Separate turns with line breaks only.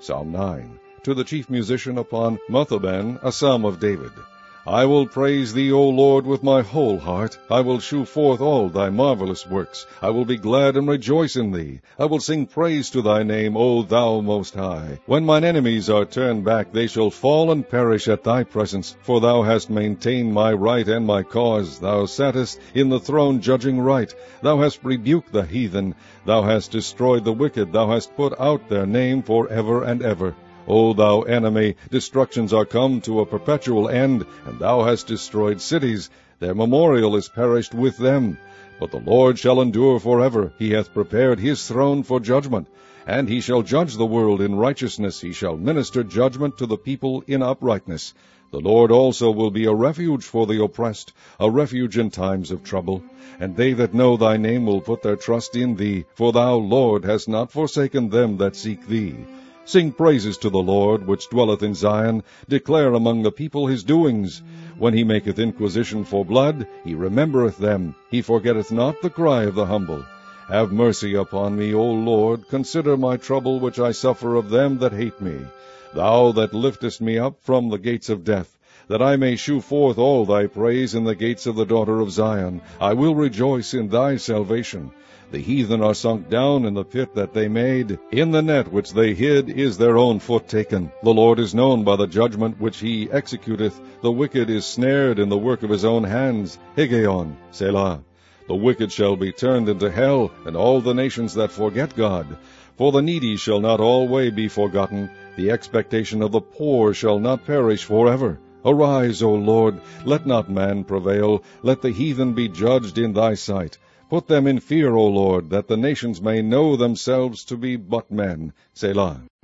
Psalm 9. To the chief musician upon Methuben, a psalm of David. I will praise thee, O Lord, with my whole heart. I will shew forth all thy marvelous works. I will be glad and rejoice in thee. I will sing praise to thy name, O thou most high. When mine enemies are turned back, they shall fall and perish at thy presence. For thou hast maintained my right and my cause. Thou sattest in the throne judging right. Thou hast rebuked the heathen. Thou hast destroyed the wicked. Thou hast put out their name for ever and ever. O thou enemy, destructions are come to a perpetual end, and thou hast destroyed cities. Their memorial is perished with them. But the Lord shall endure forever. He hath prepared his throne for judgment, and he shall judge the world in righteousness. He shall minister judgment to the people in uprightness. The Lord also will be a refuge for the oppressed, a refuge in times of trouble. And they that know thy name will put their trust in thee, for thou, Lord, hast not forsaken them that seek thee. Sing praises to the Lord, which dwelleth in Zion. Declare among the people his doings. When he maketh inquisition for blood, he remembereth them. He forgetteth not the cry of the humble. Have mercy upon me, O Lord. Consider my trouble which I suffer of them that hate me. Thou that liftest me up from the gates of death, that I may shew forth all thy praise in the gates of the daughter of Zion. I will rejoice in thy salvation. The heathen are sunk down in the pit that they made. In the net which they hid is their own foot taken. The Lord is known by the judgment which he executeth. The wicked is snared in the work of his own hands. Higgaion, Selah. The wicked shall be turned into hell, and all the nations that forget God. For the needy shall not alway be forgotten. The expectation of the poor shall not perish forever. Arise, O Lord, let not man prevail. Let the heathen be judged in thy sight. Put them in fear, O Lord, that the nations may know themselves to be but men. Selah.